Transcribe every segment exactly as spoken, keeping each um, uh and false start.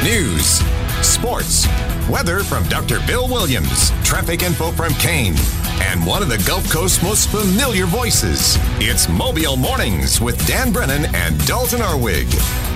News, sports, weather from Doctor Bill Williams, traffic info from Kane, and one of the Gulf Coast's most familiar voices. It's Mobile Mornings with Dan Brennan and Dalton Arwig.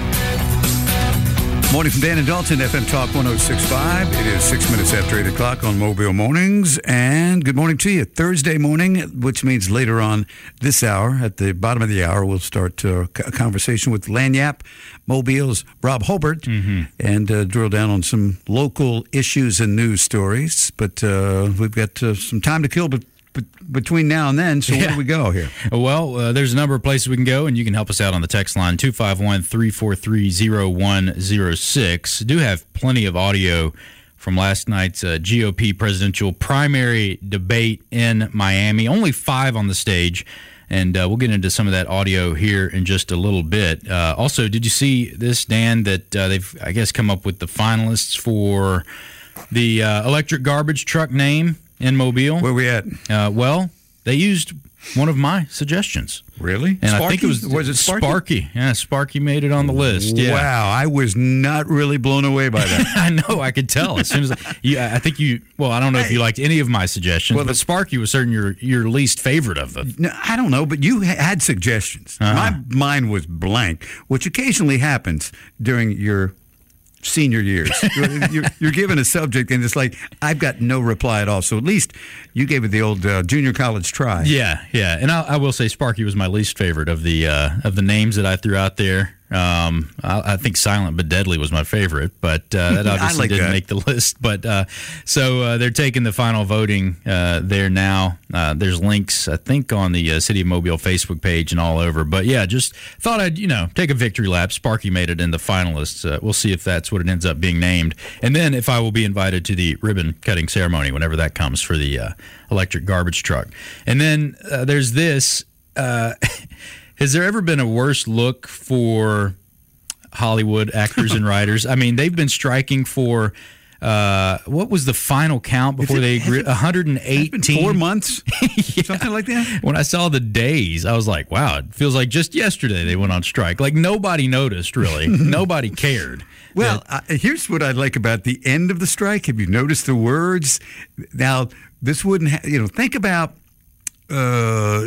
Morning from Dan and Dalton, F M Talk one oh six point five. It is six minutes after eight o'clock on Mobile Mornings. And good morning to you. Thursday morning, which means later on this hour, at the bottom of the hour, we'll start uh, a conversation with Lagniappe Mobile's Rob Hobart mm-hmm. and uh, drill down on some local issues and news stories. But uh, we've got uh, some time to kill, but between now and then, so yeah. Where do we go here? Well, uh, there's a number of places we can go, and you can help us out on the text line, two five one, three four three, zero one zero six. Do have plenty of audio from last night's uh, G O P presidential primary debate in Miami. Only five on the stage, and uh, we'll get into some of that audio here in just a little bit. Uh, also, did you see this, Dan, that uh, they've, I guess, come up with the finalists for the uh, electric garbage truck name in Mobile? Where we at? Uh, well, they used one of my suggestions. Really? And Sparky? I think it was, was it Sparky? Sparky. Yeah, Sparky made it on the list. Yeah. Wow, I was not really blown away by that. I know, I could tell as soon as I, you, I think you. Well, I don't know if you liked any of my suggestions, well, but Sparky was certainly your your least favorite of them. No, I don't know, but you had suggestions. Uh-huh. My mind was blank, which occasionally happens during your senior years. you're, you're given a subject and it's like, I've got no reply at all. So at least you gave it the old uh, junior college try. Yeah, yeah. And I, I will say Sparky was my least favorite of the uh, of the names that I threw out there. Um, I, I think Silent but Deadly was my favorite, but uh, that obviously like didn't that. make the list. But uh, so uh, they're taking the final voting uh, there now. Uh, there's links, I think, on the uh, City of Mobile Facebook page and all over. But yeah, just thought I'd you know take a victory lap. Sparky made it in the finalists. Uh, we'll see if that's what it ends up being named, and then if I will be invited to the ribbon cutting ceremony whenever that comes for the uh, electric garbage truck. And then uh, there's this. Uh, Has there ever been a worse look for Hollywood actors and writers? I mean, they've been striking for, uh, what was the final count before it, they agreed? one hundred eighteen. Four months? Yeah. Something like that? When I saw the days, I was like, wow, it feels like just yesterday they went on strike. Like nobody noticed, really. Nobody cared. Well, uh, here's what I like about the end of the strike. Have you noticed the words? Now, this wouldn't, ha- you know, think about uh,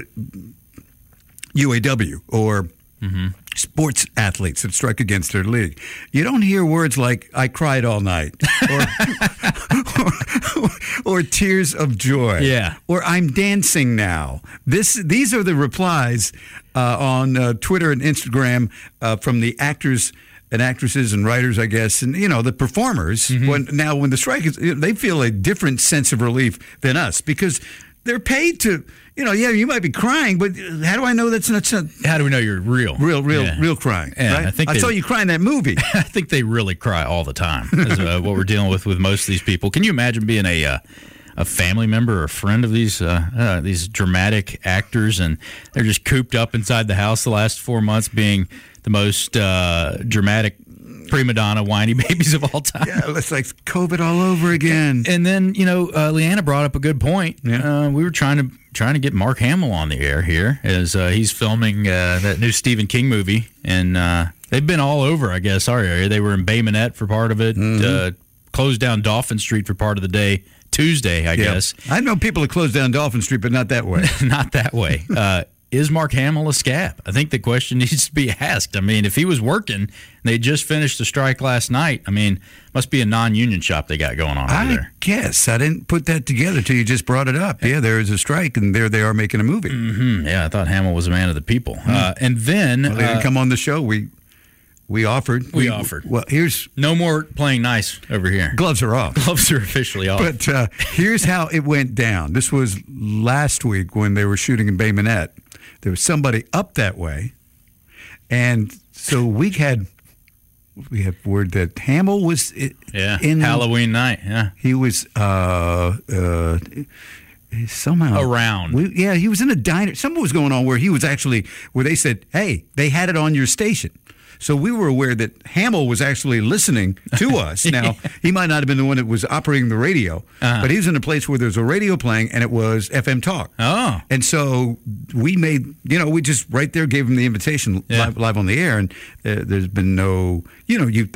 U A W or mm-hmm. sports athletes that strike against their league. You don't hear words like, I cried all night, or, or, or tears of joy, yeah. or I'm dancing now. This, These are the replies uh, on uh, Twitter and Instagram uh, from the actors and actresses and writers, I guess, and, you know, the performers. Mm-hmm. When Now, when the strike is, they feel a different sense of relief than us because they're paid to, you know, yeah, you might be crying, but how do I know that's not some, how do we know you're real? Real, real, yeah. real crying. Yeah, right? I think I they, saw you cry in that movie. I think they really cry all the time. Is uh, what we're dealing with with most of these people. Can you imagine being a uh, a family member or a friend of these uh, uh, these dramatic actors, and they're just cooped up inside the house the last four months, being the most uh, dramatic prima donna whiny babies of all time. Yeah, it's like COVID all over again. And then, you know, uh, Leanna brought up a good point. Yeah. Uh, we were trying to trying to get Mark Hamill on the air here as uh, he's filming uh, that new Stephen King movie, and uh, they've been all over, I guess, our area. They were in Bay Minette for part of it, mm-hmm. uh, closed down Dolphin Street for part of the day. Tuesday, I yeah. guess. I know people that closed down Dolphin Street, but not that way. Not that way. Uh, is Mark Hamill a scab? I think the question needs to be asked. I mean, if he was working, they just finished the strike last night. I mean, must be a non-union shop they got going on over I there. I guess. I didn't put that together till you just brought it up. Yeah, there is a strike, and there they are making a movie. Mm-hmm. Yeah, I thought Hamill was a man of the people. Mm-hmm. Uh, and then... Well, they didn't uh, come on the show. We... We offered. We, we offered. Well, here's... No more playing nice over here. Gloves are off. Gloves are officially off. But uh, here's how it went down. This was last week when they were shooting in Bay Minette. There was somebody up that way. And so we had... We have word that Hamill was yeah, in... Halloween night, yeah. He was... Uh, uh, somehow... Around. We, yeah, he was in a diner. Something was going on where he was actually... Where they said, hey, they had it on your station. So we were aware that Hamill was actually listening to us. Now, he might not have been the one that was operating the radio, uh-huh. but he was in a place where there was a radio playing, and it was F M Talk. Oh. And so we made, you know, we just right there gave him the invitation yeah. live, live on the air, and uh, there's been no, you know, you think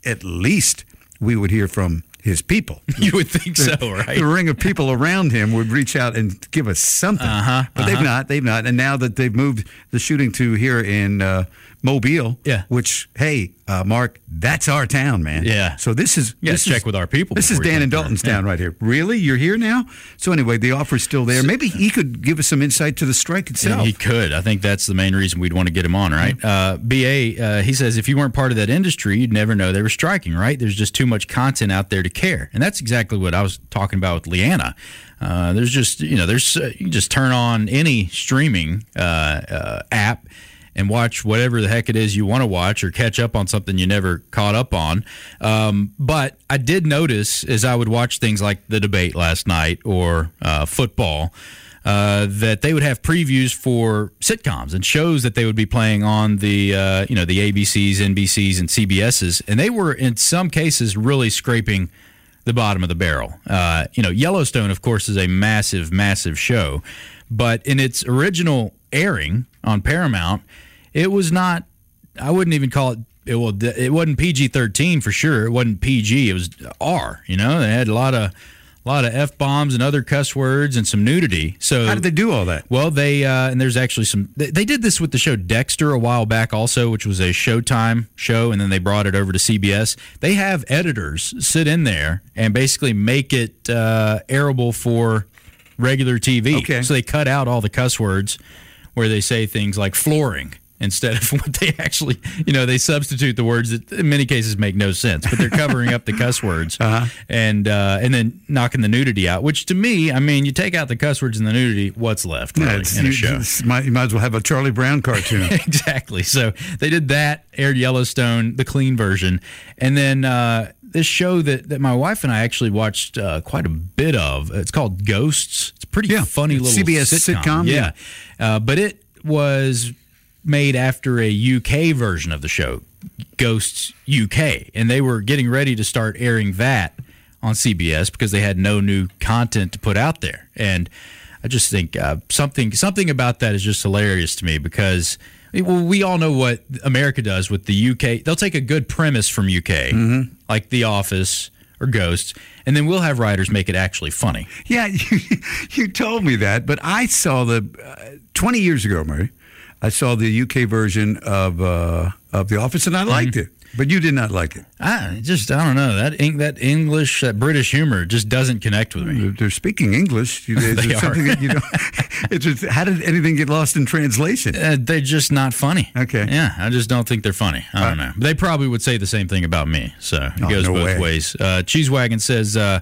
at least we would hear from his people. You would think the, so, right? The ring of people around him would reach out and give us something. Uh-huh, but uh-huh. they've not. They've not. And now that they've moved the shooting to here in uh, Mobile, yeah. which, hey, uh, Mark, that's our town, man. Yeah. So this is... You this check is, with our people. This is Dan and Dalton's town yeah. right here. Really? You're here now? So anyway, the offer's still there. So, maybe he could give us some insight to the strike itself. Yeah, he could. I think that's the main reason we'd want to get him on, right? Mm-hmm. Uh, B A, uh, he says, if you weren't part of that industry, you'd never know they were striking, right? There's just too much content out there to care. And that's exactly what I was talking about with Leanna. Uh, there's just, you know, there's uh, you can just turn on any streaming uh, uh, app and watch whatever the heck it is you want to watch or catch up on something you never caught up on. Um, but I did notice as I would watch things like the debate last night or uh, football uh, that they would have previews for sitcoms and shows that they would be playing on the, uh, you know, the A B Cs, N B Cs, and C B Ss. And they were, in some cases, really scraping the bottom of the barrel. Uh, you know, Yellowstone, of course, is a massive, massive show. But in its original airing on Paramount, it was not, I wouldn't even call it, it, well, it wasn't P G thirteen for sure. It wasn't P G. It was R, you know. They had a lot of a lot of F-bombs and other cuss words and some nudity. So how did they do all that? Well, they, uh, and there's actually some, they, they did this with the show Dexter a while back also, which was a Showtime show, and then they brought it over to C B S. They have editors sit in there and basically make it uh, airable for regular T V. Okay. So they cut out all the cuss words where they say things like flooring instead of what they actually, you know, they substitute the words that in many cases make no sense, but they're covering up the cuss words uh-huh. and uh, and then knocking the nudity out, which to me, I mean, you take out the cuss words and the nudity, what's left really, yeah, in a you, show? Might, you might as well have a Charlie Brown cartoon. Exactly. So they did that, aired Yellowstone, the clean version, and then uh, this show that, that my wife and I actually watched uh, quite a bit of, it's called Ghosts. It's a pretty yeah, funny little C B S sitcom. sitcom yeah. yeah. Uh, but it was made after a U K version of the show, Ghosts U K, and they were getting ready to start airing that on C B S because they had no new content to put out there. And I just think uh, something something about that is just hilarious to me because well, we all know what America does with the U K. They'll take a good premise from U K, mm-hmm. like The Office or Ghosts, and then we'll have writers make it actually funny. Yeah, you, you told me that, but I saw the uh, twenty years ago, Murray. I saw the U K version of uh, of The Office, and I liked mm-hmm. it. But you did not like it. I just, I don't know. That that English, that British humor just doesn't connect with me. They're speaking English. Is they there something are. that you don't, it's just, how did anything get lost in translation? Uh, they're just not funny. Okay. Yeah, I just don't think they're funny. I don't uh, know. They probably would say the same thing about me, so it oh, goes no both way. ways. Uh, Cheese Wagon says, uh,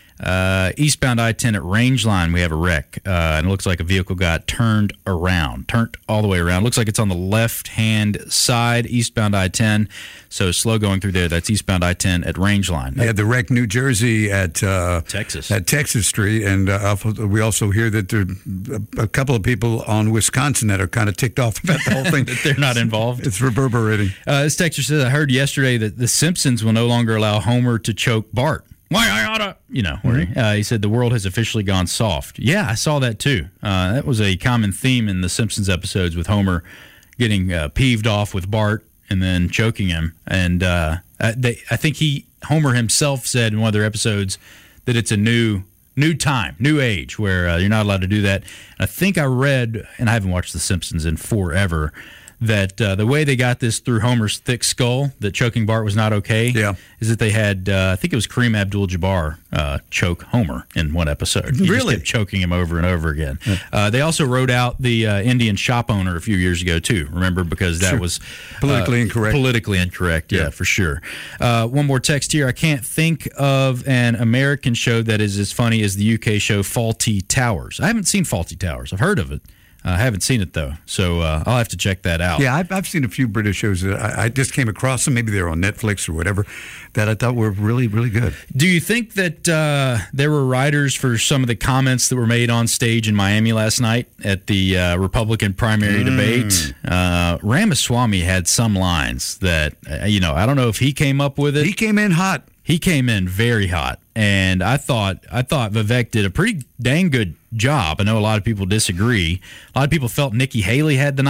uh, eastbound I ten at Rangeline, we have a wreck, uh, and it looks like a vehicle got turned around, turned all the way around. Looks like it's on the left-hand side, eastbound I ten, so slow going through there. That's eastbound I ten at Rangeline. They had the wreck New Jersey at uh, Texas at Texas Street, and uh, we also hear that there are a couple of people on Wisconsin that are kind of ticked off about the whole thing. That they're not involved. It's reverberating. Uh, this texter says, I heard yesterday that The Simpsons will no longer allow Homer to choke Bart. Why I oughta, you know, where mm-hmm. he, uh, he said the world has officially gone soft. Yeah, I saw that too. Uh, that was a common theme in the Simpsons episodes with Homer getting uh, peeved off with Bart and then choking him. And uh, they, I think he, Homer himself said in one of their episodes that it's a new new time, new age where uh, you're not allowed to do that. And I think I read, and I haven't watched The Simpsons in forever, that uh, the way they got this through Homer's thick skull, that choking Bart was not okay, yeah. is that they had, uh, I think it was Kareem Abdul-Jabbar uh, choke Homer in one episode. He really? just kept choking him over and over again. Yeah. Uh, they also wrote out the uh, Indian shop owner a few years ago, too, remember, because that sure. was... Politically uh, incorrect. Politically incorrect, yeah, yeah. for sure. Uh, one more text here. I can't think of an American show that is as funny as the U K show Fawlty Towers. I haven't seen Fawlty Towers. I've heard of it. I uh, haven't seen it, though, so uh, I'll have to check that out. Yeah, I've, I've seen a few British shows that I, I just came across them. Maybe they're on Netflix or whatever, that I thought were really, really good. Do you think that uh, there were writers for some of the comments that were made on stage in Miami last night at the uh, Republican primary mm. debate? Uh, Ramaswamy had some lines that, uh, you know, I don't know if he came up with it. He came in hot. He came in very hot, and I thought I thought Vivek did a pretty dang good job. I know a lot of people disagree. A lot of people felt Nikki Haley had the night.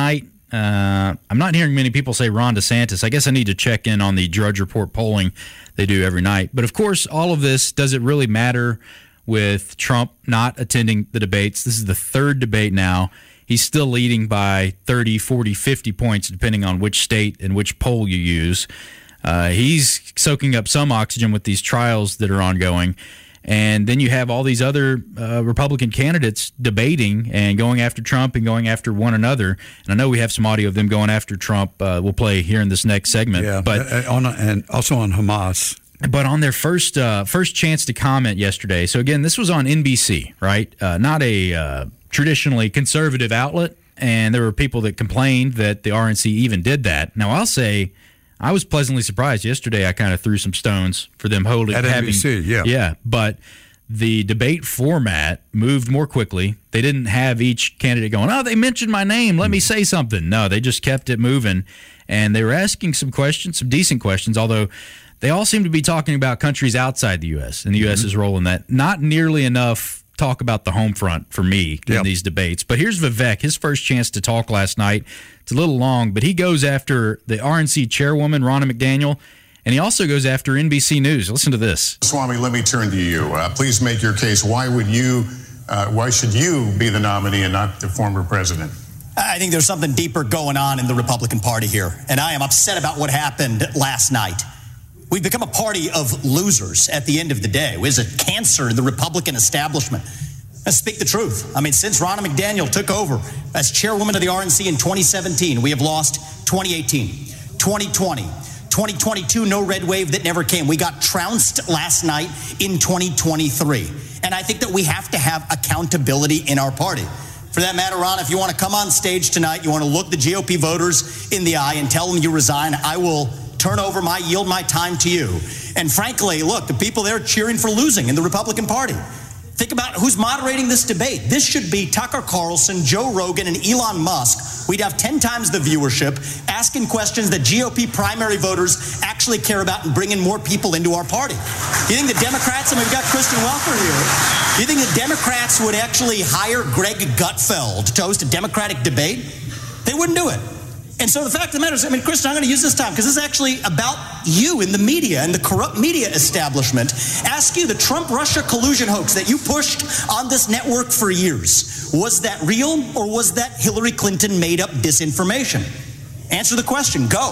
Uh, I'm not hearing many people say Ron DeSantis. I guess I need to check in on the Drudge Report polling they do every night. But, of course, all of this, does it really matter with Trump not attending the debates? This is the third debate now. He's still leading by thirty, forty, fifty points, depending on which state and which poll you use. Uh, he's soaking up some oxygen with these trials that are ongoing. And then you have all these other uh, Republican candidates debating and going after Trump and going after one another. And I know we have some audio of them going after Trump. Uh, we'll play here in this next segment. Yeah, but on, and also on Hamas. But on their first uh, first chance to comment yesterday. So, again, this was on N B C, right? Uh, not a uh, traditionally conservative outlet. And there were people that complained that the R N C even did that. Now, I'll say I was pleasantly surprised. Yesterday, I kind of threw some stones for them holding. At having, N B C, yeah. Yeah, but the debate format moved more quickly. They didn't have each candidate going, oh, they mentioned my name, let me say something. No, they just kept it moving. And they were asking some questions, some decent questions, although they all seem to be talking about countries outside the U S, and the U S mm-hmm. is rolling that. Not nearly enough talk about the home front for me in yep. these debates. But here's Vivek, his first chance to talk last night. It's a little long, but he goes after the R N C chairwoman, Ronna McDaniel, and he also goes after N B C News. Listen to this. Swami, let me turn to you. Uh, please make your case. Why would you, uh, why should you be the nominee and not the former president? I think there's something deeper going on in the Republican Party here, and I am upset about what happened last night. We've become a party of losers at the end of the day. It was a cancer in the Republican establishment. Let's speak the truth. I mean, since Ronna McDaniel took over as chairwoman of the R N C in twenty seventeen, we have lost twenty eighteen, twenty twenty, twenty twenty-two, no red wave that never came. We got trounced last night in twenty twenty-three. And I think that we have to have accountability in our party. For that matter, Ron, if you want to come on stage tonight, you want to look the G O P voters in the eye and tell them you resign, I will turn over my, yield my time to you. And frankly, look, the people there cheering for losing in the Republican Party. Think about who's moderating this debate. This should be Tucker Carlson, Joe Rogan, and Elon Musk. We'd have ten times the viewership, asking questions that G O P primary voters actually care about and bringing more people into our party. You think the Democrats, and we've got Kristen Welker here, you think the Democrats would actually hire Greg Gutfeld to host a Democratic debate? They wouldn't do it. And so the fact of the matter is, I mean, Kristen, I'm going to use this time because this is actually about you in the media and the corrupt media establishment. Ask you, the Trump-Russia collusion hoax that you pushed on this network for years, was that real or was that Hillary Clinton made up disinformation? Answer the question. Go.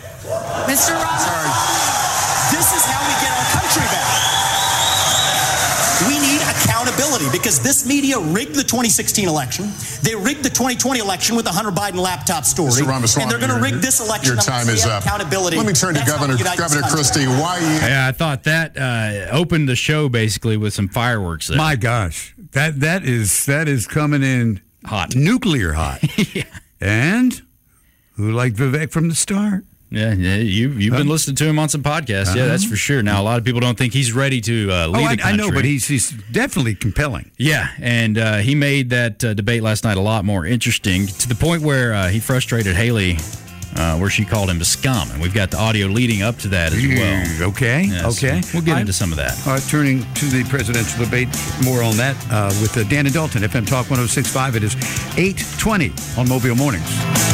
Mister Ross. Sorry. This is how we get our country back. We need accountability because this media rigged the twenty sixteen election. They rigged the twenty twenty election with the Hunter Biden laptop story. Mister Ramaswamy, and they're going to rig this election. Your time is up. Accountability. Let me turn to That's Governor Governor Christie. Why you? Yeah, I thought that uh, opened the show basically with some fireworks there. My gosh, that that is that is coming in hot, nuclear hot. Yeah. And who liked Vivek from the start? Yeah, yeah, you, you've been uh, listening to him on some podcasts. Uh-huh. Yeah, that's for sure. Now, a lot of people don't think he's ready to uh, lead oh, I, the country. I know, but he's, he's definitely compelling. Yeah, and uh, he made that uh, debate last night a lot more interesting to the point where uh, he frustrated Haley, uh, where she called him a scum. And we've got the audio leading up to that as well. Okay, yeah, okay. So we'll get I, into some of that. All right, turning to the presidential debate, more on that uh, with uh, Dan and Dalton, F M Talk one oh six point five. It is eight twenty on Mobile Mornings.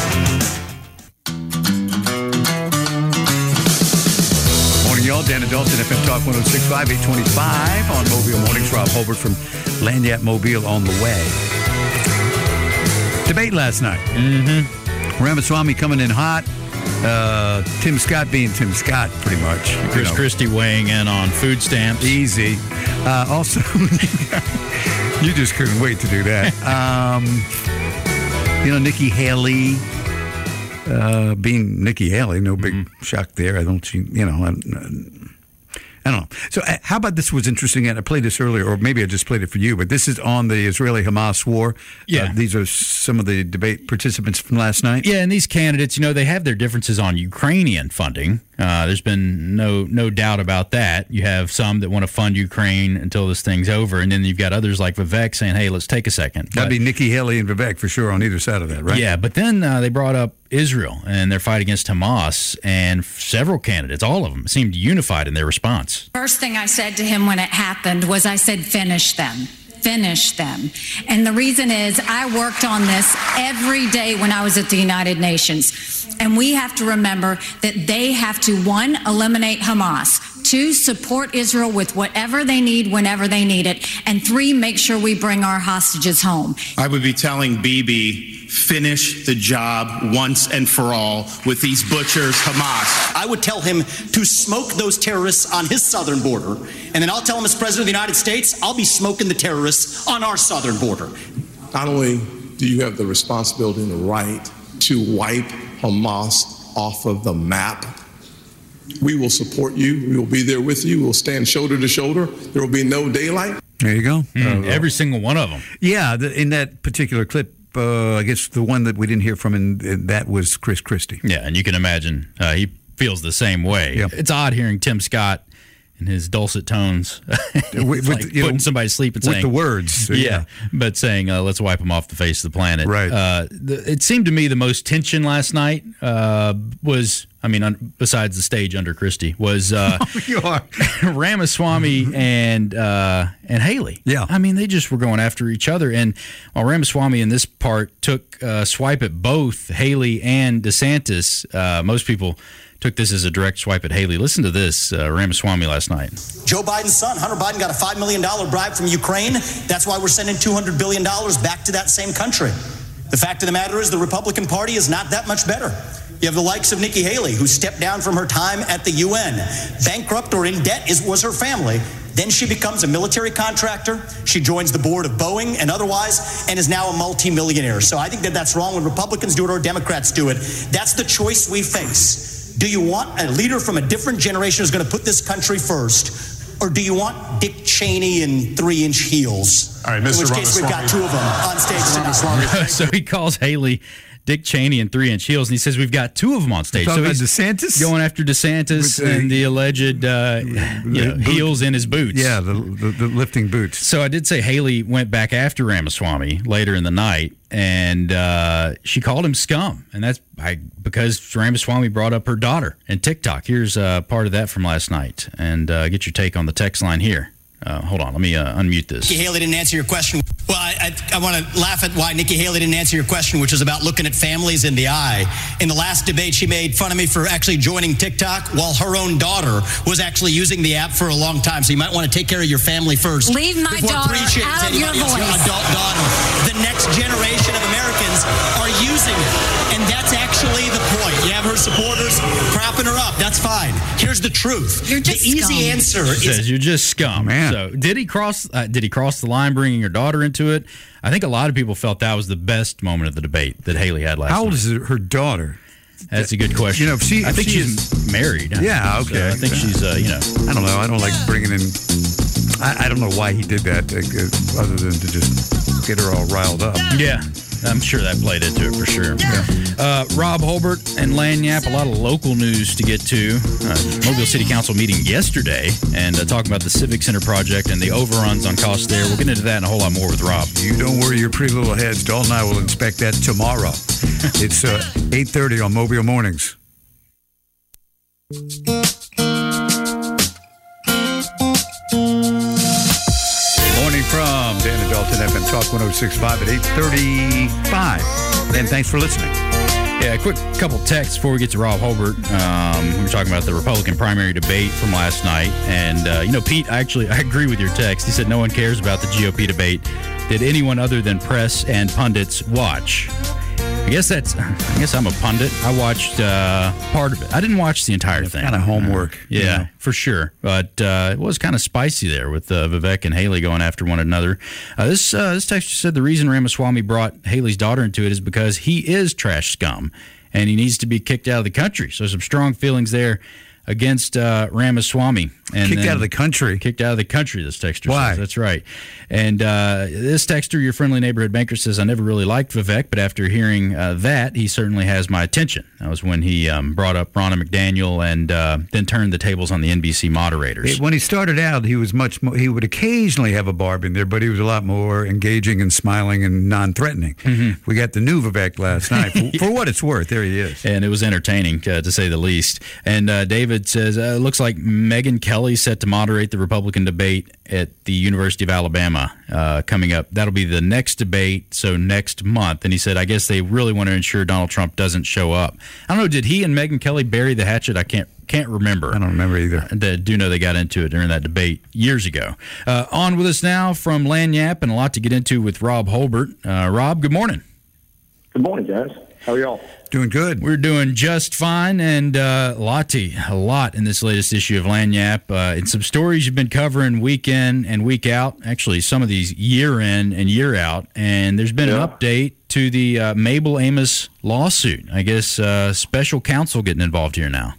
Y'all, Dan and Dalton, F M Talk one oh six point five, eight twenty-five on Mobile Mornings. Rob Holbert from Lanyap Mobile on the way. Debate last night. Mm-hmm. Ramaswamy coming in hot. Uh, Tim Scott being Tim Scott, pretty much. Chris you know. Christie weighing in on food stamps. Easy. Uh, also, you just couldn't wait to do that. Um, you know, Nikki Haley. Uh, being Nikki Haley, no big mm-hmm. shock there. I don't see, you know, I, I don't know. So uh, how about this was interesting, and I played this earlier, or maybe I just played it for you, but this is on the Israeli-Hamas war. Yeah. Uh, these are some of the debate participants from last night. Yeah, and these candidates, you know, they have their differences on Ukrainian funding. Uh, there's been no no doubt about that. You have some that want to fund Ukraine until this thing's over, and then you've got others like Vivek saying, hey, let's take a second. That'd but, be Nikki Haley and Vivek for sure on either side of that, right? Yeah, but then uh, they brought up Israel and their fight against Hamas, and several candidates, all of them, seemed unified in their response. First thing I said to him when it happened was I said, finish them. finish them. And the reason is I worked on this every day when I was at the United Nations. And we have to remember that they have to, one, eliminate Hamas, two, support Israel with whatever they need whenever they need it, and three, make sure we bring our hostages home. I would be telling Bibi, finish the job once and for all with these butchers, Hamas. I would tell him to smoke those terrorists on his southern border, and then I'll tell him as President of the United States, I'll be smoking the terrorists on our southern border. Not only do you have the responsibility and the right to wipe Hamas off of the map, we will support you. We will be there with you. We'll stand shoulder to shoulder. There will be no daylight. There you go. Mm, uh, every single one of them. Yeah, the, in that particular clip, uh, I guess the one that we didn't hear from, in, in, that was Chris Christie. Yeah, and you can imagine uh, he feels the same way. Yep. It's odd hearing Tim Scott in his dulcet tones, with, like putting know, somebody to sleep and with saying the words, yeah, yeah. but saying uh, let's wipe them off the face of the planet. Right. Uh, the, it seemed to me the most tension last night uh, was, I mean, un, besides the stage under Christie, was uh, oh, you are. Ramaswamy and uh, and Haley. Yeah. I mean, they just were going after each other, and while Ramaswamy in this part took a swipe at both Haley and DeSantis, uh, most people took this as a direct swipe at Haley. Listen to this, uh, Ramaswamy last night. Joe Biden's son, Hunter Biden, got a five million dollars bribe from Ukraine. That's why we're sending two hundred billion dollars back to that same country. The fact of the matter is the Republican Party is not that much better. You have the likes of Nikki Haley, who stepped down from her time at the U N. Bankrupt or in debt is, was her family. Then she becomes a military contractor. She joins the board of Boeing and otherwise, and is now a multimillionaire. So I think that that's wrong when Republicans do it or Democrats do it. That's the choice we face. Do you want a leader from a different generation who's going to put this country first? Or do you want Dick Cheney in three-inch heels? All right, Mister In which case, we've got two of them on stage tonight. So he calls Haley Dick Cheney in three-inch heels, and he says we've got two of them on stage. So he's DeSantis? going after DeSantis the, and the alleged uh, you know, heels in his boots. Yeah, the, the, the lifting boots. So I did say Haley went back after Ramaswamy later in the night, and uh, she called him scum, and that's I, because Ramaswamy brought up her daughter and TikTok. Here's uh, part of that from last night, and uh, get your take on the text line here. Uh, hold on, let me uh, unmute this. Nikki Haley didn't answer your question. Well, I, I, I want to laugh at why Nikki Haley didn't answer your question, which is about looking at families in the eye. In the last debate, she made fun of me for actually joining TikTok while her own daughter was actually using the app for a long time. So you might want to take care of your family first. Leave my daughter out of your voice. Your adult daughter. The next generation of Americans are using it. And that's actually the point. You have her supporters propping her up. That's fine. Here's the truth. You're just the easy scum. answer She is says you're just scum. Man. So did he cross? Uh, did he cross the line, bringing your daughter into it? I think a lot of people felt that was the best moment of the debate that Haley had last. How old night. is her daughter? That's a good question. You know, if she, I if think she she's is, married. Yeah, okay. So I think she's, uh, you know. I don't know. I don't like bringing in. I, I don't know why he did that, uh, other than to just get her all riled up. Yeah, I'm sure that played into it for sure. Yeah. Uh, Rob Holbert and Lagniappe, a lot of local news to get to. Uh, Mobile City Council meeting yesterday and uh, talking about the Civic Center project and the overruns on costs there. We'll get into that and a whole lot more with Rob. You don't worry your pretty little heads. Dalton and I will inspect that tomorrow. It's uh, eight thirty on Mobile Mornings. Morning from Dan and Dalton F M Talk one oh six point five at eight thirty-five. And thanks for listening. Yeah, a quick couple texts before we get to Rob Holbert. Um, we were talking about the Republican primary debate from last night. And, uh, you know, Pete, actually, I agree with your text. He said no one cares about the G O P debate. Did anyone other than press and pundits watch? I guess that's. I guess I'm a pundit. I watched uh, part of it. I didn't watch the entire thing. Kind of homework. Uh, yeah, you know. For sure. But uh, it was kind of spicy there with uh, Vivek and Haley going after one another. Uh, this uh, this texter said the reason Ramaswamy brought Haley's daughter into it is because he is trash scum and he needs to be kicked out of the country. So some strong feelings there against uh, Ramaswamy. And kicked out of the country. Kicked out of the country, this texter Why? says. That's right. And uh, this texter, your friendly neighborhood banker, says, I never really liked Vivek, but after hearing uh, that, he certainly has my attention. That was when he um, brought up Ronna McDaniel and uh, then turned the tables on the N B C moderators. It, when he started out, he was much more, he would occasionally have a barb in there, but he was a lot more engaging and smiling and non-threatening. Mm-hmm. We got the new Vivek last night. For, for what it's worth, there he is. And it was entertaining, uh, to say the least. And uh, David David says, uh, it looks like Megyn Kelly set to moderate the Republican debate at the University of Alabama uh, coming up. That'll be the next debate, so next month. And he said, I guess they really want to ensure Donald Trump doesn't show up. I don't know, did he and Megyn Kelly bury the hatchet? I can't can't remember. I don't remember either. I do know they got into it during that debate years ago. Uh, on with us now from Lagniappe, and a lot to get into with Rob Holbert. Uh, Rob, good morning. Good morning, guys. How are y'all? Doing good. We're doing just fine, and uh, Lottie, a lot in this latest issue of Lagniappe. Uh, and some stories you've been covering week in and week out, actually some of these year in and year out, and there's been yeah. an update to the uh, Mabel Amos lawsuit. I guess uh, special counsel getting involved here now.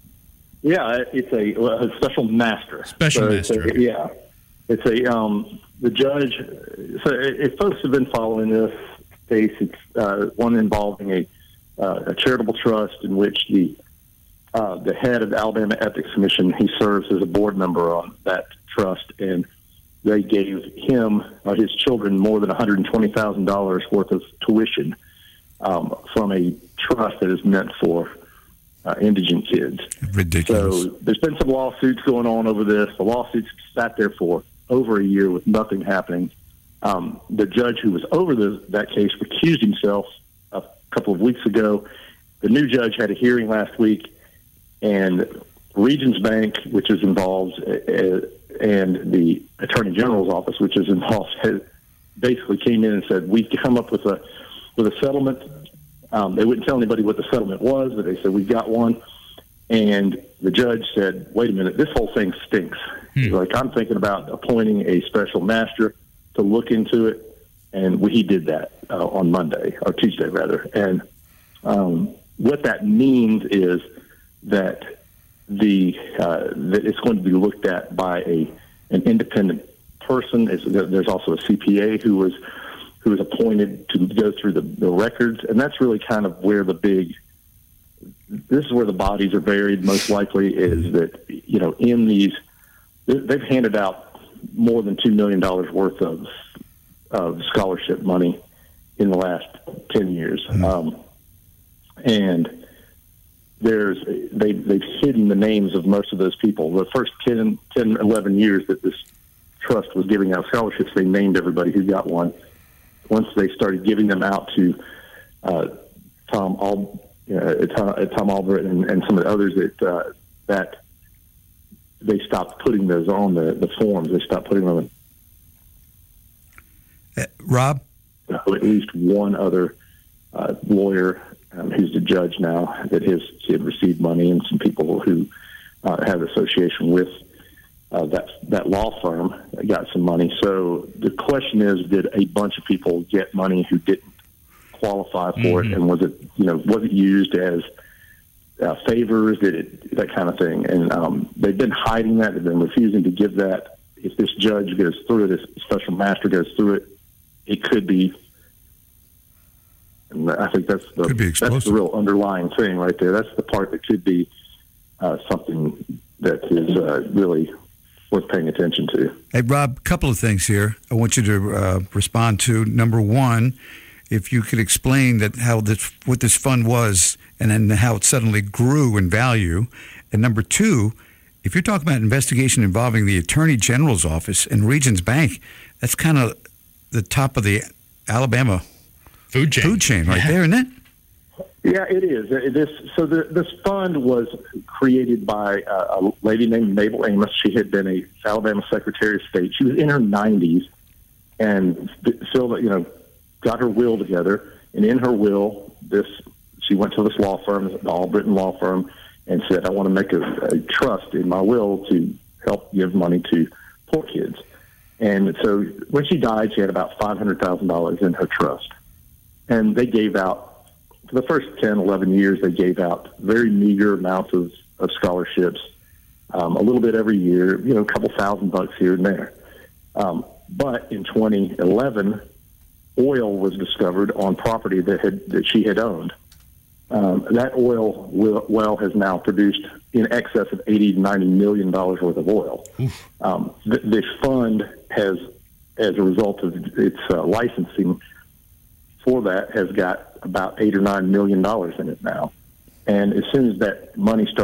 Yeah, it's a, a special master. Special so master. It's a, yeah. It's a, um, the judge, so if folks have been following this case, it's uh, one involving a, uh, a charitable trust in which the uh, the head of the Alabama Ethics Commission, he serves as a board member on that trust, and they gave him or his children more than one hundred twenty thousand dollars worth of tuition um, from a trust that is meant for Uh, indigent kids. Ridiculous. So there's been some lawsuits going on over this. The lawsuits sat there for over a year with nothing happening. Um, the judge who was over the, that case recused himself a couple of weeks ago. The new judge had a hearing last week, and Regions Bank, which is involved, uh, and the Attorney General's office, which is involved, had basically came in and said, we've come up with a with a settlement. Um, they wouldn't tell anybody what the settlement was, but they said, we've got one. And the judge said, wait a minute, this whole thing stinks. Hmm. He's like, I'm thinking about appointing a special master to look into it. And we, he did that uh, on Monday, or Tuesday, rather. And um, what that means is that the uh, that it's going to be looked at by a an independent person. It's, there's also a C P A who was who was appointed to go through the, the records, and that's really kind of where the big, this is where the bodies are buried most likely, is that, you know, in these, they've handed out more than two million dollars worth of, of scholarship money in the last ten years. Mm-hmm. Um, and there's, they, they've hidden the names of most of those people. The first ten, ten, eleven years that this trust was giving out scholarships, they named everybody who got one. Once they started giving them out to uh, Tom Al, uh, Tom, Tom Albrecht and, and some of the others, that uh, that they stopped putting those on the, the forms. They stopped putting them in. Uh, Rob? So at least one other uh, lawyer um, who's the judge now, that his kid received money, and some people who uh, have association with Uh, that that law firm got some money. So the question is, did a bunch of people get money who didn't qualify for mm-hmm. it, and was it, you know, was it used as uh, favors? Did it, that kind of thing? And um, they've been hiding that. They've been refusing to give that. If this judge goes through it, this special master goes through it, it could be. And I think that's the that's the real underlying thing right there. That's the part that could be uh, something that is uh, really worth paying attention to. Hey, Rob, a couple of things here I want you to uh, respond to. Number one, if you could explain that how this what this fund was, and then how it suddenly grew in value. And number two, if you're talking about investigation involving the Attorney General's office and Regions Bank, that's kind of the top of the Alabama food chain, food chain right yeah. there, isn't it? Yeah, it is. This so the, this fund was created by a, a lady named Mabel Amos. She had been a Alabama Secretary of State. She was in her nineties, and still, you know, got her will together. And in her will, this she went to this law firm, the Albrecht law firm, and said, "I want to make a, a trust in my will to help give money to poor kids." And so when she died, she had about five hundred thousand dollars in her trust, and they gave out. For the first ten, eleven years, they gave out very meager amounts of, of scholarships, um, a little bit every year, you know, a couple thousand bucks here and there. Um, but in twenty eleven, oil was discovered on property that had that she had owned. Um, that oil well has now produced in excess of eighty to ninety million dollars worth of oil. Um, th- this fund has, as a result of its uh, licensing for that, has got about eight or nine million dollars in it now. And as soon as that money started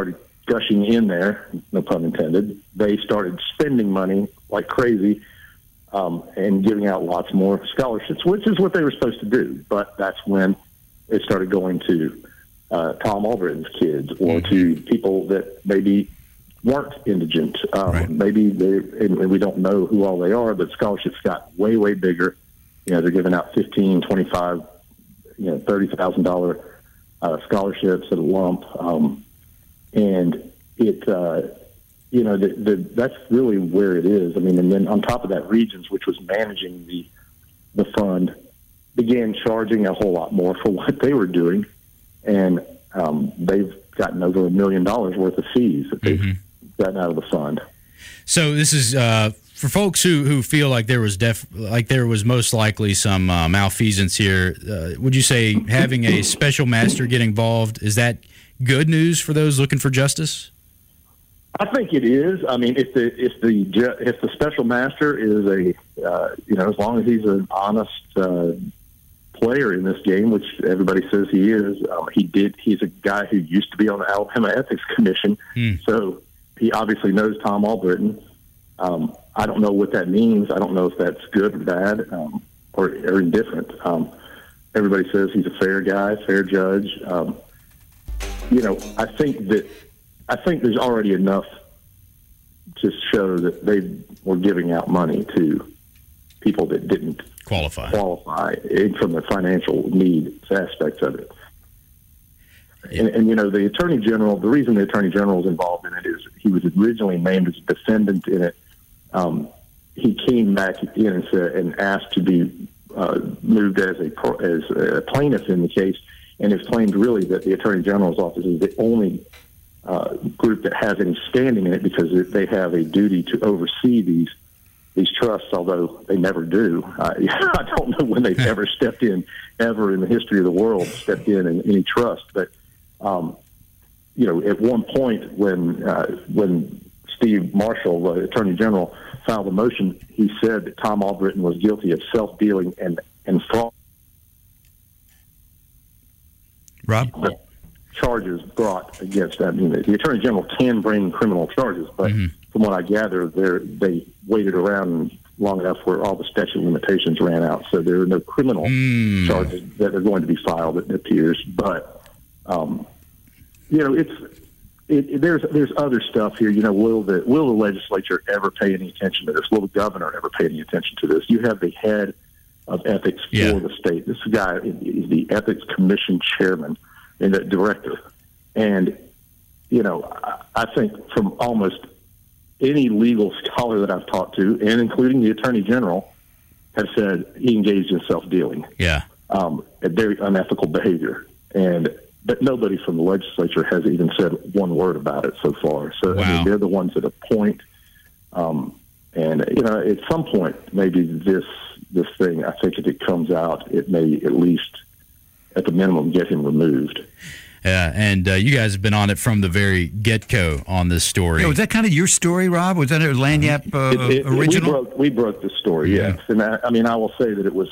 gushing in there, no pun intended. They started spending money like crazy um, and giving out lots more scholarships, which is what they were supposed to do. But that's when it started going to uh, Tom Albritton's kids or mm-hmm. to people that maybe weren't indigent. Um, right. Maybe they, and we don't know who all they are, but scholarships got way, way bigger. You know, they're giving out fifteen, twenty-five, you know, thirty thousand dollars uh, scholarships at a lump. Um, and it, uh, you know, the, the, that's really where it is. I mean, and then on top of that, Regions, which was managing the the fund, began charging a whole lot more for what they were doing. And um, they've gotten over a million dollars worth of fees that they've mm-hmm. gotten out of the fund. So this is uh, for folks who, who feel like there was def like there was most likely some uh, malfeasance here. Uh, would you say having a special master get involved, is that good news for those looking for justice? I think it is. I mean, if the if the if the special master is a uh, you know, as long as he's an honest uh, player in this game, which everybody says he is, um, he did. He's a guy who used to be on the Alabama Ethics Commission, mm. so he obviously knows Tom Albritton. Um, I don't know what that means. I don't know if that's good or bad um, or, or indifferent. Um, everybody says he's a fair guy, fair judge. Um, you know, I think that I think there's already enough to show that they were giving out money to people that didn't qualify qualify from the financial needs aspects of it. And, and, you know, the Attorney General, the reason the Attorney General was involved in it is he was originally named as a defendant in it. Um, he came back in and, said, and asked to be uh, moved as a, as a plaintiff in the case, and has claimed really that the Attorney General's office is the only uh, group that has any standing in it because they have a duty to oversee these these trusts, although they never do. Uh, I don't know when they've ever stepped in, ever in the history of the world, stepped in in any trust. But, um, you know, at one point when uh, when Steve Marshall, the Attorney General, filed a motion, he said that Tom Albritton was guilty of self-dealing and, and fraud. Rob? The charges brought against that. I mean, the Attorney General can bring criminal charges, but mm-hmm. from what I gather, they waited around long enough where all the statute of limitations ran out, so there are no criminal mm. charges that are going to be filed, it appears. But, um, you know, it's it, it, there's there's other stuff here. You know, will the will the legislature ever pay any attention to this? Will the governor ever pay any attention to this? You have the head of ethics yeah. for the state. This guy is the Ethics Commission chairman and the director. And, you know, I, I think from almost any legal scholar that I've talked to, and including the Attorney General, have said he engaged in self-dealing. Yeah. Um, a very unethical behavior. And but nobody from the legislature has even said one word about it so far. So wow. I mean, they're the ones that appoint. Um, and, you know, at some point, maybe this this thing, I think if it comes out, it may at least, at the minimum, get him removed. Yeah, and uh, you guys have been on it from the very get-go on this story. Yeah, was that kind of your story, Rob? Was that a Lagniappe uh, it, it, original? We broke, we broke the story, yeah. yes. And I, I mean, I will say that it was...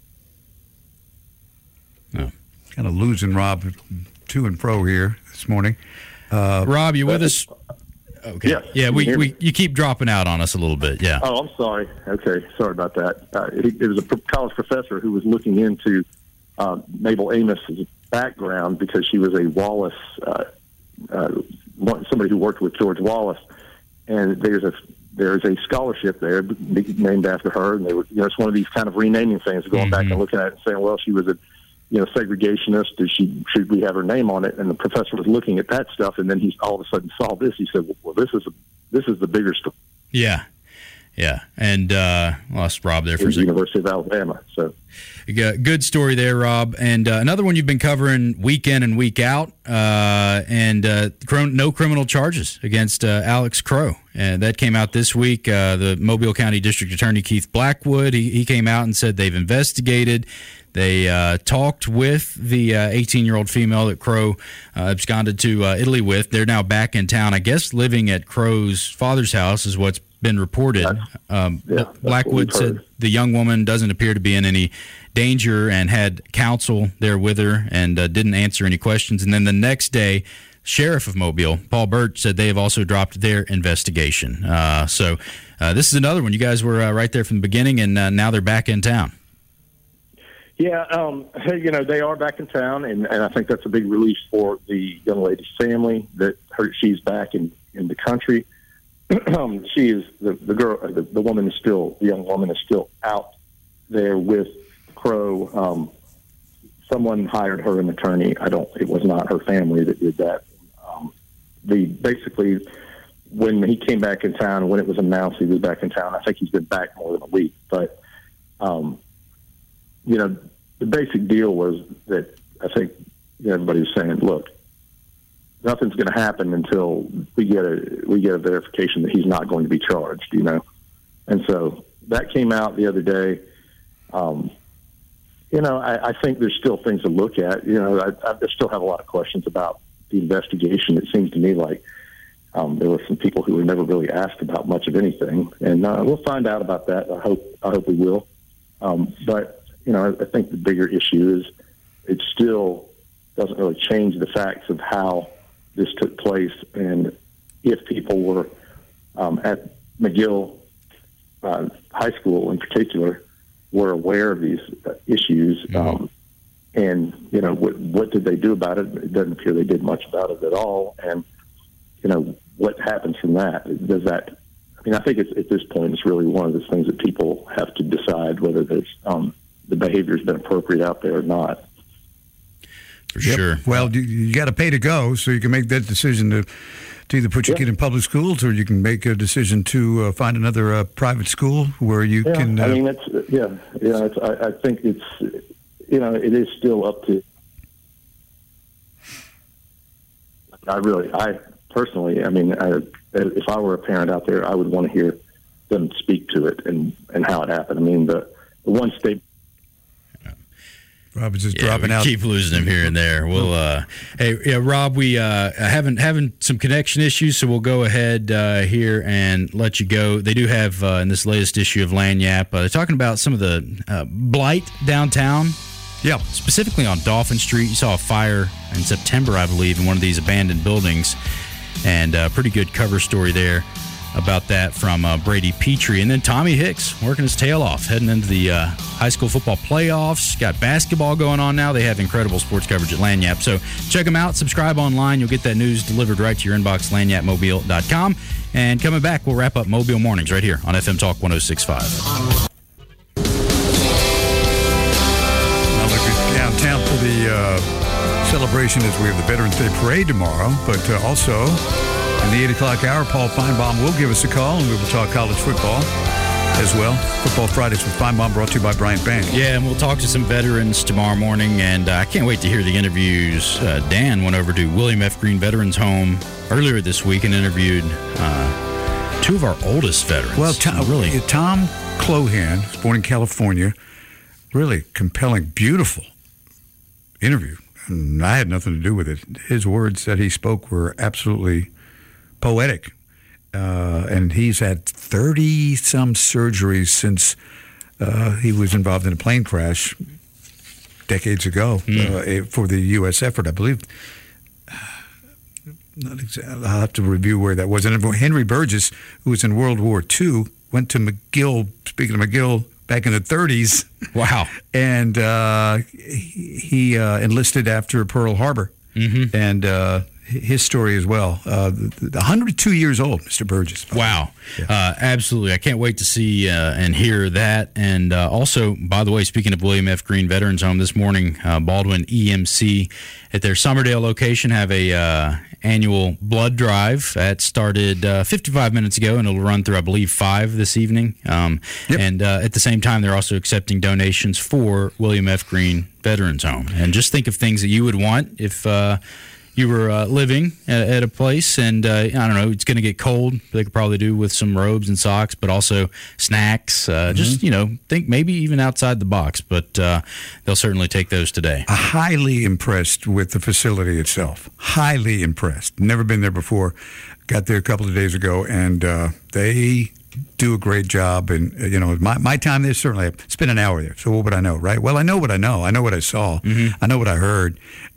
Oh. Kind of losing Rob to and fro here this morning. Uh, Rob, you with uh, us? Okay. Yeah, yeah we, we you keep dropping out on us a little bit, yeah. Oh, I'm sorry. Okay, sorry about that. Uh, it, it was a college professor who was looking into uh, Mabel Amos's background because she was a Wallace, uh, uh, somebody who worked with George Wallace, and there's a there's a scholarship there named after her, and they were, you know, it's one of these kind of renaming things, going mm-hmm. back and looking at it and saying, well, she was a you know, segregationist. Did she, should we have her name on it? And the professor was looking at that stuff, and then he all of a sudden saw this. He said, well, this is a, this is the bigger story. Yeah. Yeah. And uh, lost Rob there for a second. University of Alabama. So you got good story there, Rob. And uh, another one you've been covering week in and week out, uh, and uh, no criminal charges against uh, Alex Crowe. And that came out this week. Uh, the Mobile County District Attorney Keith Blackwood, he, he came out and said they've investigated. They uh, talked with the uh, eighteen-year-old female that Crowe uh, absconded to uh, Italy with. They're now back in town, I guess living at Crowe's father's house is what's been reported. Um, yeah, Blackwood said the young woman doesn't appear to be in any danger and had counsel there with her and uh, didn't answer any questions. And then the next day, sheriff of Mobile, Paul Burt, said they have also dropped their investigation. Uh, so uh, this is another one. You guys were uh, right there from the beginning, and uh, now they're back in town. Yeah, um, you know, they are back in town, and, and I think that's a big relief for the young lady's family that her, she's back in, in the country. um, she is, the, the girl, the, the woman is still, the young woman is still out there with Crow. Um, someone hired her an attorney. I don't, it was not her family that did that. Um, the, basically, when he came back in town, when it was announced he was back in town, I think he's been back more than a week, but, um, you know, the basic deal was that I think everybody was saying, look, nothing's going to happen until we get a we get a verification that he's not going to be charged, you know. And so that came out the other day. Um, you know, I, I think there's still things to look at. You know, I, I still have a lot of questions about the investigation. It seems to me like um, there were some people who were never really asked about much of anything, and uh, we'll find out about that. I hope I hope we will. Um, but you know, I think the bigger issue is it still doesn't really change the facts of how this took place, and if people were um, at McGill uh, High School in particular were aware of these uh, issues, mm-hmm. um, and you know, what, what did they do about it? It doesn't appear they did much about it at all, and you know, what happens from that? Does that? I mean, I think it's, at this point, it's really one of those things that people have to decide whether there's um, the behavior has been appropriate out there or not. For yep. sure. Well, you, you got to pay to go, so you can make that decision to, to either put your yep. kid in public schools, or you can make a decision to uh, find another uh, private school where you yeah, can. Uh, I mean, it's yeah, yeah. It's, I, I think it's you know it is still up to. I really, I personally, I mean, I, if I were a parent out there, I would want to hear them speak to it and, and how it happened. I mean, the, the one state. Rob is just yeah, dropping we out. Keep losing him here and there. We'll, uh, hey, yeah, Rob, we uh, having having some connection issues, so we'll go ahead uh, here and let you go. They do have uh, in this latest issue of Lagniappe, uh, they're talking about some of the uh, blight downtown. Yeah, specifically on Dolphin Street. You saw a fire in September, I believe, in one of these abandoned buildings, and a pretty good cover story there about that from uh, Brady Petrie. And then Tommy Hicks working his tail off, heading into the uh, high school football playoffs. Got basketball going on now. They have incredible sports coverage at Lagniappe. So check them out. Subscribe online. You'll get that news delivered right to your inbox, lagniappe mobile dot com. And coming back, we'll wrap up Mobile Mornings right here on F M Talk one oh six point five. Downtown for the uh, celebration as we have the Veterans Day Parade tomorrow, but uh, also in the eight o'clock hour, Paul Feinbaum will give us a call, and we will talk college football as well. Football Fridays with Feinbaum, brought to you by Bryant Bank. Yeah, and we'll talk to some veterans tomorrow morning, and uh, I can't wait to hear the interviews. Uh, Dan went over to William F. Green Veterans Home earlier this week and interviewed uh, two of our oldest veterans. Well, Tom, really, Tom Clohan, was born in California, really compelling, beautiful interview. And I had nothing to do with it. His words that he spoke were absolutely poetic. Uh, and he's had thirty-some surgeries since uh, he was involved in a plane crash decades ago mm. uh, for the U S effort, I believe. Not exactly. I'll have to review where that was. And Henry Burgess, who was in World War Two, went to McGill, speaking of McGill, back in the thirties. Wow. And uh, he, he uh, enlisted after Pearl Harbor. Mm-hmm. And uh, his story as well. Uh, the, the one hundred two years old, Mister Burgess. Wow. Yeah. Uh, absolutely. I can't wait to see uh, and hear that. And uh, also, by the way, speaking of William F. Green Veterans Home, this morning, uh, Baldwin E M C at their Summerdale location have a uh, annual blood drive that started uh, fifty-five minutes ago, and it'll run through, I believe, five this evening. Um, yep. And uh, at the same time, they're also accepting donations for William F. Green Veterans Home. And just think of things that you would want if uh, you were uh, living at, at a place, and uh, I don't know, it's going to get cold. They could probably do with some robes and socks, but also snacks. Uh, mm-hmm. Just, you know, think maybe even outside the box, but uh, they'll certainly take those today. Highly impressed with the facility itself. Highly impressed. Never been there before. Got there a couple of days ago, and uh, they do a great job. And, you know, my, my time there, certainly, I spent an hour there. So what would I know, right? Well, I know what I know. I know what I saw. Mm-hmm. I know what I heard.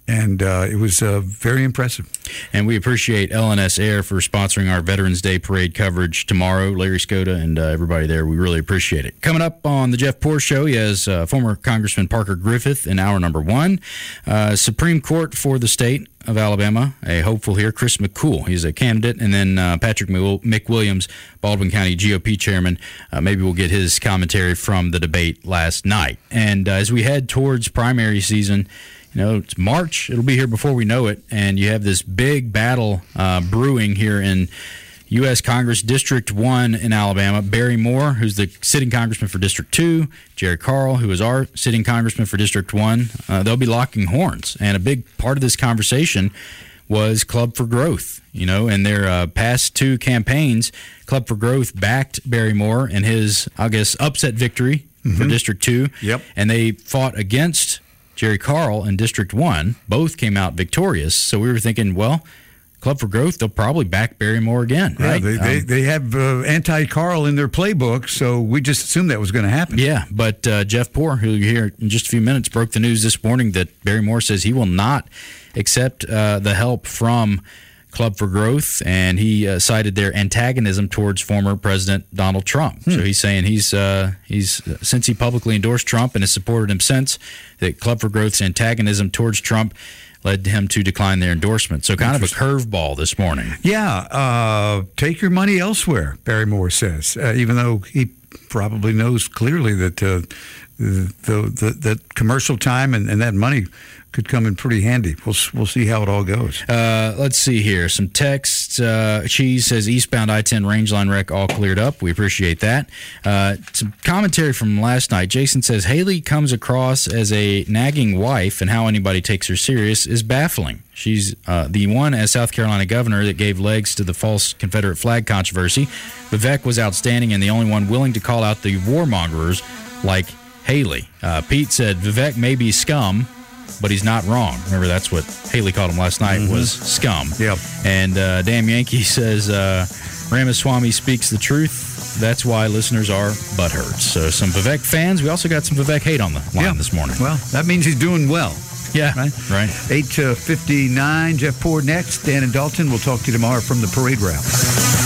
And uh, it was uh, very impressive. And we appreciate L N S Air for sponsoring our Veterans Day Parade coverage tomorrow. Larry Skoda and uh, everybody there, we really appreciate it. Coming up on the Jeff Poor Show, he has uh, former Congressman Parker Griffith in hour number one. Uh, Supreme Court for the state of Alabama, a hopeful here, Chris McCool. He's a candidate. And then uh, Patrick McWilliams, Baldwin County G O P chairman. Uh, maybe we'll get his commentary from the debate last night. And uh, as we head towards primary season, you know, it's March. It'll be here before we know it. And you have this big battle uh, brewing here in U S Congress District one in Alabama. Barry Moore, who's the sitting congressman for District two, Jerry Carl, who is our sitting congressman for District one, uh, they'll be locking horns. And a big part of this conversation was Club for Growth. You know, in their uh, past two campaigns, Club for Growth backed Barry Moore in his, I guess, upset victory mm-hmm. for District two. Yep. And they fought against Jerry Carl in District one. Both came out victorious. So we were thinking, well, Club for Growth, they'll probably back Barry Moore again, right? Yeah, they, they, um, they have uh, anti-Carl in their playbook, so we just assumed that was going to happen. Yeah, but uh, Jeff Poor, who you hear in just a few minutes, broke the news this morning that Barry Moore says he will not accept uh, the help from Club for Growth, and he uh, cited their antagonism towards former President Donald Trump. Hmm. So he's saying he's uh, he's since he publicly endorsed Trump and has supported him since, that Club for Growth's antagonism towards Trump led him to decline their endorsement. So kind of a curveball this morning. Yeah, uh, take your money elsewhere, Barry Moore says, uh, even though he probably knows clearly that uh, the, the, the commercial time and, and that money could come in pretty handy. We'll we'll see how it all goes. Uh, let's see here. Some texts. Uh, Cheese says eastbound I ten range line wreck all cleared up. We appreciate that. Uh, some commentary from last night. Jason says Haley comes across as a nagging wife, and how anybody takes her serious is baffling. She's uh, the one as South Carolina governor that gave legs to the false Confederate flag controversy. Vivek was outstanding and the only one willing to call out the warmongers like Haley. Uh, Pete said Vivek may be scum, but he's not wrong. Remember, that's what Haley called him last night, mm-hmm. was scum. Yep. And uh, Damn Yankee says uh, Ramaswamy speaks the truth. That's why listeners are butthurt. So some Vivek fans. We also got some Vivek hate on the line yeah. this morning. Well, that means he's doing well. Yeah, right. Right. eight to fifty-nine, Jeff Poor next. Dan and Dalton, we'll talk to you tomorrow from the parade route.